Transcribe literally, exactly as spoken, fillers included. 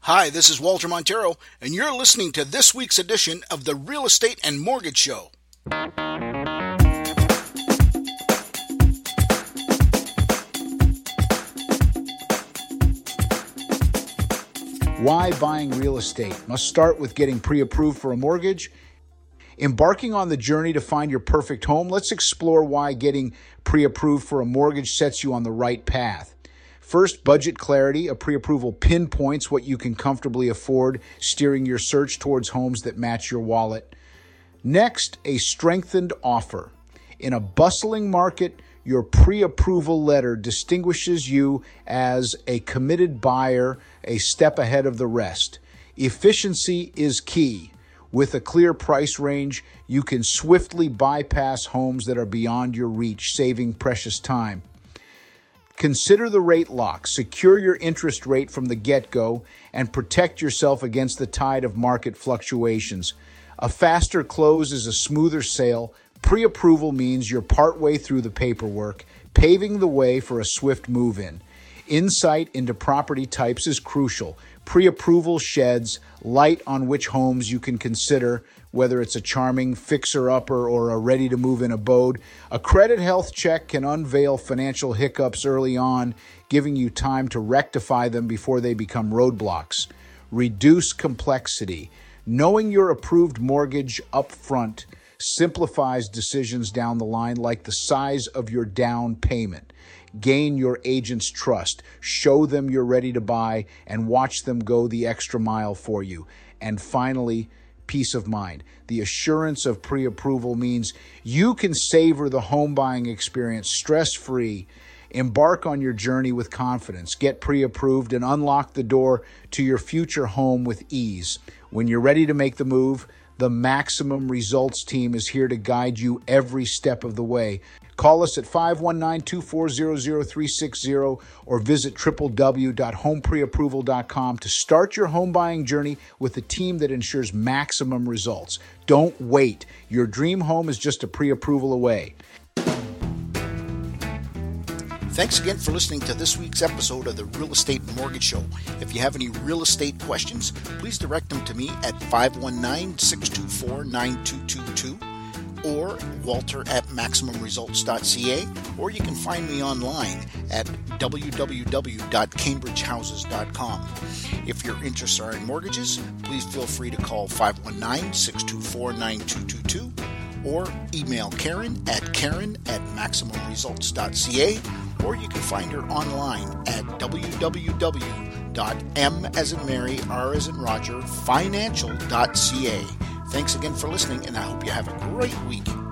Hi, this is Walter Montero, and you're listening to this week's edition of the Real Estate and Mortgage Show. Why buying real estate? Must start with getting pre-approved for a mortgage. Embarking on the journey to find your perfect home, let's explore why getting pre-approved for a mortgage sets you on the right path. First, budget clarity. A pre-approval pinpoints what you can comfortably afford, steering your search towards homes that match your wallet. Next, a strengthened offer. In a bustling market, your pre-approval letter distinguishes you as a committed buyer, a step ahead of the rest. Efficiency is key. With a clear price range, you can swiftly bypass homes that are beyond your reach, saving precious time. Consider the rate lock. Secure your interest rate from the get-go and protect yourself against the tide of market fluctuations. A faster close is a smoother sale. Pre-approval means you're partway through the paperwork, paving the way for a swift move-in. Insight into property types is crucial. Pre-approval sheds light on which homes you can consider, whether it's a charming fixer-upper or a ready-to-move-in abode. A credit health check can unveil financial hiccups early on, giving you time to rectify them before they become roadblocks. Reduce complexity. Knowing your approved mortgage up front simplifies decisions down the line, like the size of your down payment. Gain your agent's trust. Show them you're ready to buy and watch them go the extra mile for you. And finally, peace of mind. The assurance of pre-approval means you can savor the home buying experience stress-free. Embark on your journey with confidence. Get pre-approved and unlock the door to your future home with ease. When you're ready to make the move, the Maximum Results team is here to guide you every step of the way. Call us at five one nine, two four zero, zero three six zero or visit w w w dot home pre approval dot com to start your home buying journey with a team that ensures maximum results. Don't wait. Your dream home is just a pre-approval away. Thanks again for listening to this week's episode of the Real Estate and Mortgage Show. If you have any real estate questions, please direct them to me at five one nine, six two four, nine two two two or walter at maximum results dot c a, or you can find me online at w w w dot cambridge houses dot com. If your interests are in mortgages, please feel free to call five one nine, six two four, nine two two two or email Karen at karen at maximum results dot c a, or you can find her online at w w w dot m as in Mary, R as in Roger, financial dot c a. Thanks again for listening, and I hope you have a great week.